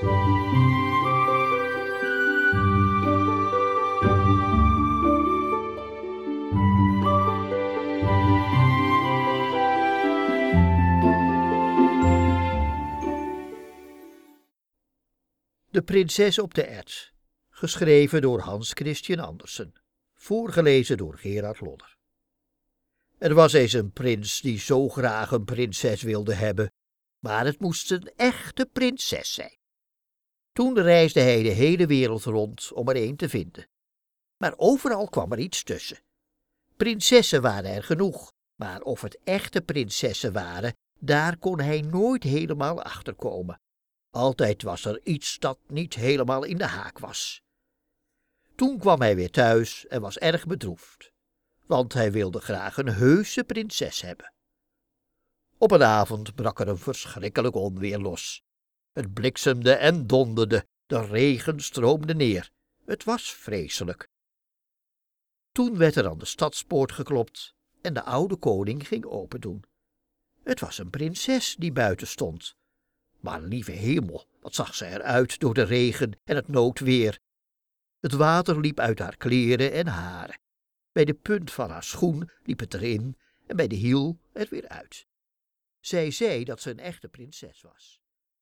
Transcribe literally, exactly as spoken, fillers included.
De prinses op de erts, geschreven door Hans Christian Andersen, voorgelezen door Gerard Lodder. Er was eens een prins die zo graag een prinses wilde hebben, maar het moest een echte prinses zijn. Toen reisde hij de hele wereld rond om er een te vinden. Maar overal kwam er iets tussen. Prinsessen waren er genoeg, maar of het echte prinsessen waren, daar kon hij nooit helemaal achter komen. Altijd was er iets dat niet helemaal in de haak was. Toen kwam hij weer thuis en was erg bedroefd, want hij wilde graag een heuse prinses hebben. Op een avond brak er een verschrikkelijk onweer los. Het bliksemde en donderde, de regen stroomde neer. Het was vreselijk. Toen werd er aan de stadspoort geklopt en de oude koning ging opendoen. Het was een prinses die buiten stond. Maar lieve hemel, wat zag ze eruit door de regen en het noodweer. Het water liep uit haar kleren en haren. Bij de punt van haar schoen liep het erin en bij de hiel er weer uit. Zij zei dat ze een echte prinses was.